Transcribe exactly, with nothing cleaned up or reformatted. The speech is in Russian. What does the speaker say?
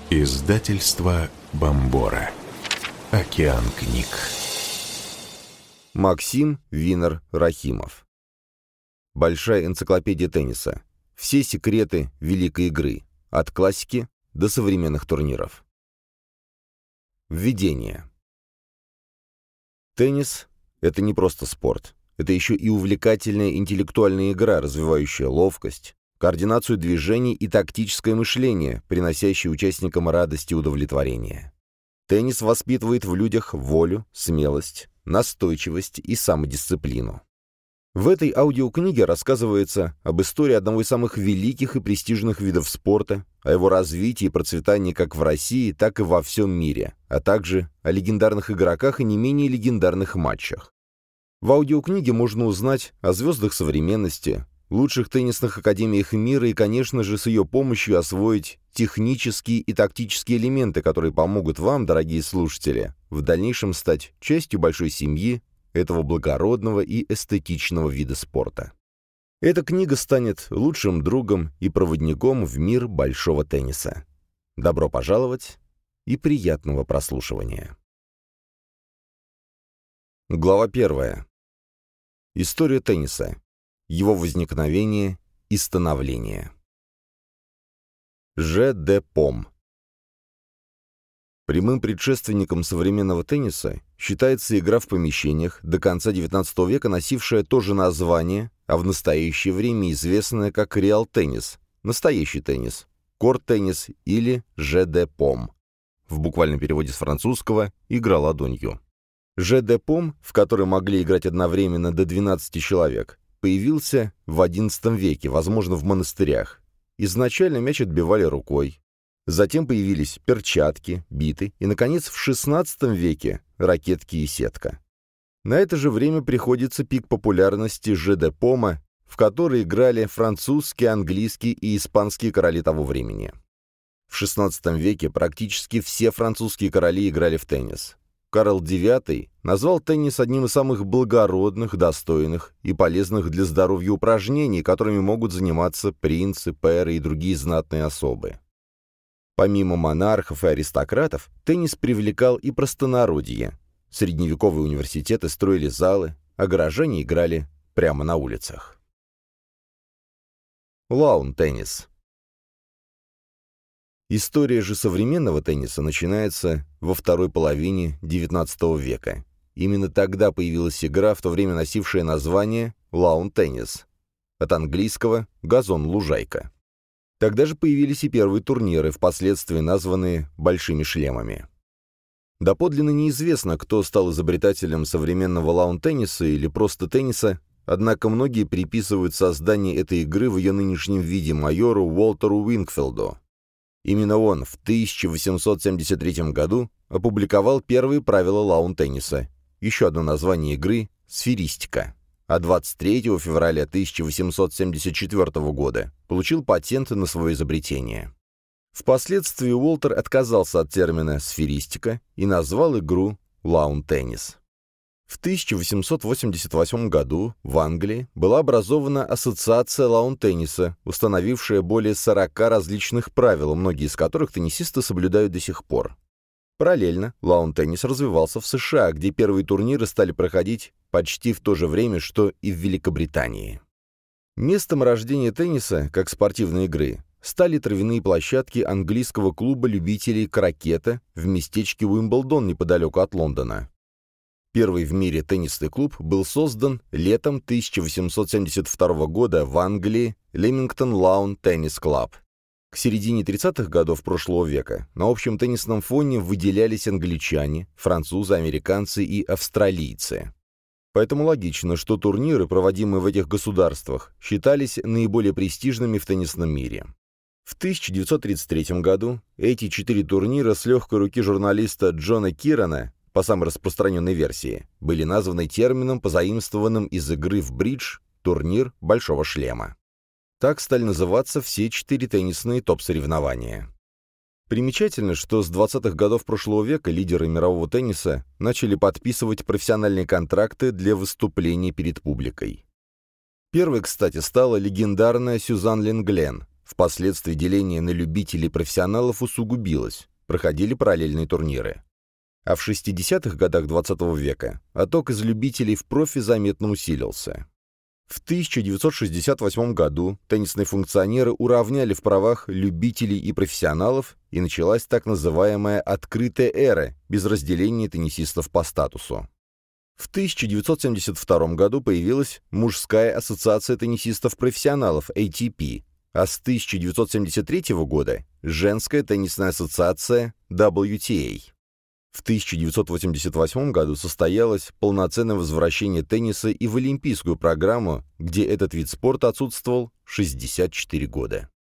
Издательство Бомбора. Океан книг. Максим Винер-Рахимов. Большая энциклопедия тенниса. Все секреты великой игры. От классики до современных турниров. Введение. Теннис — это не просто спорт. Это еще и увлекательная интеллектуальная игра, развивающая ловкость, координацию движений и тактическое мышление, приносящее участникам радость и удовлетворение. Теннис воспитывает в людях волю, смелость, настойчивость и самодисциплину. В этой аудиокниге рассказывается об истории одного из самых великих и престижных видов спорта, о его развитии и процветании как в России, так и во всем мире, а также о легендарных игроках и не менее легендарных матчах. В аудиокниге можно узнать о звездах современности, лучших теннисных академиях мира и, конечно же, с ее помощью освоить технические и тактические элементы, которые помогут вам, дорогие слушатели, в дальнейшем стать частью большой семьи этого благородного и эстетичного вида спорта. Эта книга станет лучшим другом и проводником в мир большого тенниса. Добро пожаловать и приятного прослушивания. Глава первая. История тенниса. Его возникновение и становление. Ж. Д. Пом. Прямым предшественником современного тенниса считается игра в помещениях, до конца девятнадцатого века носившая то же название, а в настоящее время известная как реал-теннис, настоящий теннис, корт-теннис или Ж. Д. Пом. В буквальном переводе с французского «игра ладонью». Ж. Д. Пом, в который могли играть одновременно до двенадцати человек, появился в одиннадцатом веке, возможно, в монастырях. Изначально мяч отбивали рукой. Затем появились перчатки, биты и, наконец, в шестнадцатом веке ракетки и сетка. На это же время приходится пик популярности Ж. Д. Пома, в который играли французские, английские и испанские короли того времени. В шестнадцатом веке практически все французские короли играли в теннис. Карл девятый назвал теннис одним из самых благородных, достойных и полезных для здоровья упражнений, которыми могут заниматься принцы, пэры и другие знатные особы. Помимо монархов и аристократов, теннис привлекал и простонародье. Средневековые университеты строили залы, а горожане играли прямо на улицах. Лаун-теннис. История же современного тенниса начинается во второй половине девятнадцатого века. Именно тогда появилась игра, в то время носившая название лаун-теннис, от английского «газон-лужайка». Тогда же появились и первые турниры, впоследствии названные «большими шлемами». Доподлинно неизвестно, кто стал изобретателем современного лаун-тенниса или просто тенниса, однако многие приписывают создание этой игры в ее нынешнем виде майору Уолтеру Уингфилду. Именно он в тысяча восемьсот семьдесят третьем году опубликовал первые правила лаун-тенниса, еще одно название игры — сферистика, а двадцать третьего февраля тысяча восемьсот семьдесят четвёртого года получил патент на свое изобретение. Впоследствии Уолтер отказался от термина «сферистика» и назвал игру «лаун-теннис». В тысяча восемьсот восемьдесят восьмом году в Англии была образована Ассоциация лаун-тенниса, установившая более сорока различных правил, многие из которых теннисисты соблюдают до сих пор. Параллельно лаун-теннис развивался в США, где первые турниры стали проходить почти в то же время, что и в Великобритании. Местом рождения тенниса, как спортивной игры, стали травяные площадки английского клуба любителей крокета в местечке Уимблдон неподалеку от Лондона. Первый в мире теннисный клуб был создан летом тысяча восемьсот семьдесят второго года в Англии Leamington Lawn Tennis Club. К середине тридцатых годов прошлого века на общем теннисном фоне выделялись англичане, французы, американцы и австралийцы. Поэтому логично, что турниры, проводимые в этих государствах, считались наиболее престижными в теннисном мире. В тысяча девятьсот тридцать третьем году эти четыре турнира с легкой руки журналиста Джона Кирана, по самой распространенной версии, были названы термином, позаимствованным из игры в бридж «турнир Большого шлема». Так стали называться все четыре теннисные топ-соревнования. Примечательно, что с двадцатых годов прошлого века лидеры мирового тенниса начали подписывать профессиональные контракты для выступлений перед публикой. Первой, кстати, стала легендарная Сюзан Линглен, в Впоследствии деление на любителей и профессионалов усугубилось, проходили параллельные турниры. А в шестидесятых годах двадцатого века отток из любителей в профи заметно усилился. В тысяча девятьсот шестьдесят восьмом году теннисные функционеры уравняли в правах любителей и профессионалов, и началась так называемая «открытая эра» без разделения теннисистов по статусу. В тысяча девятьсот семьдесят втором году появилась мужская ассоциация теннисистов-профессионалов эй ти пи, а с тысяча девятьсот семьдесят третьего года – женская теннисная ассоциация дабл ю ти эй. В тысяча девятьсот восемьдесят восьмом году состоялось полноценное возвращение тенниса и в олимпийскую программу, где этот вид спорта отсутствовал шестьдесят четыре года.